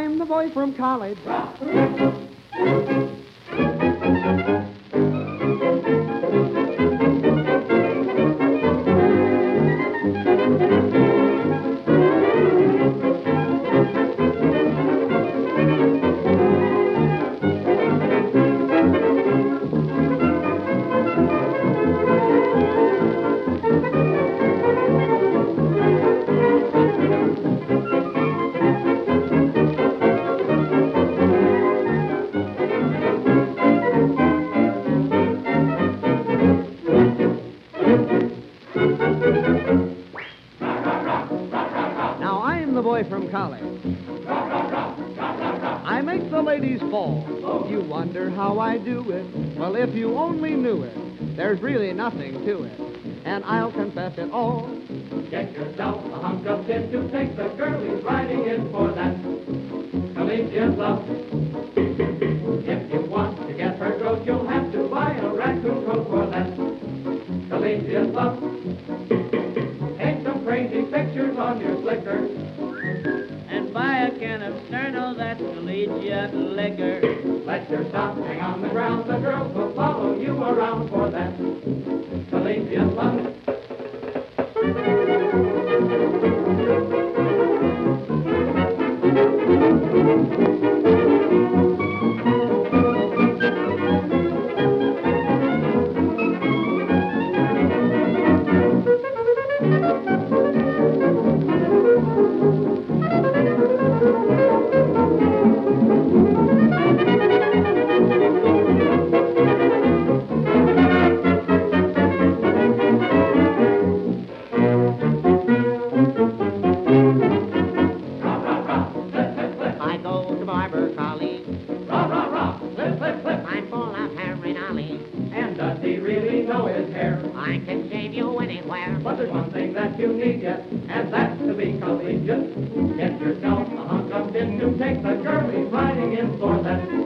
I'm the boy from college. Now I'm the boy from college. I make the ladies fall. You wonder how I do it. Well, if you only knew it, there's really nothing to it. And I'll confess it all. Get yourself a hunk of tin to take the girl he's riding in for that collegiate love. If you want to get her growth, you'll have to buy a raccoon coat for that collegiate love. Take some crazy pictures on your slicker and buy a can of Sterno, that's collegiate liquor. Let your stock hang on the ground, the girls will follow you around for that collegiate love. I go to Barber Collie. Rah, rah, rah, flip, flip, flip. I'm full of hair and ollie. And does he really know his hair? I can shave you anywhere. But there's one thing that you need yet, and that's to be collegiate. Get yourself a hunk of tin to take the girl he's riding in for that